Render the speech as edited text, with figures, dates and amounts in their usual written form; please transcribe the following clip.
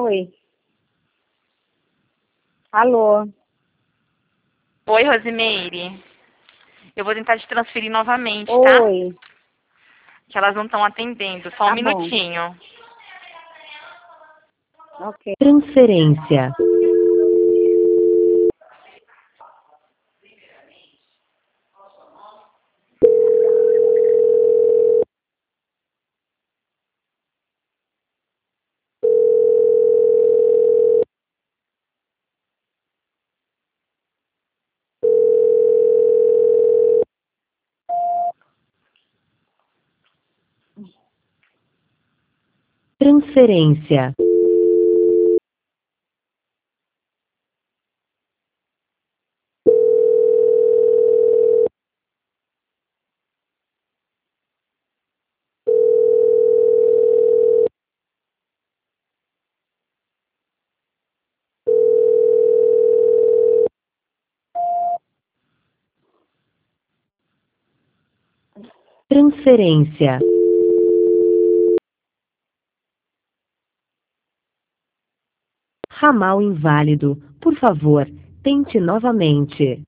Oi. Alô? Oi, Rosimeire. Eu vou tentar te transferir novamente, tá? Oi. Que elas não estão atendendo. Só um Tá bom. minutinho. Ok. Transferência. Transferência. Transferência. Ramal inválido. Por favor, tente novamente.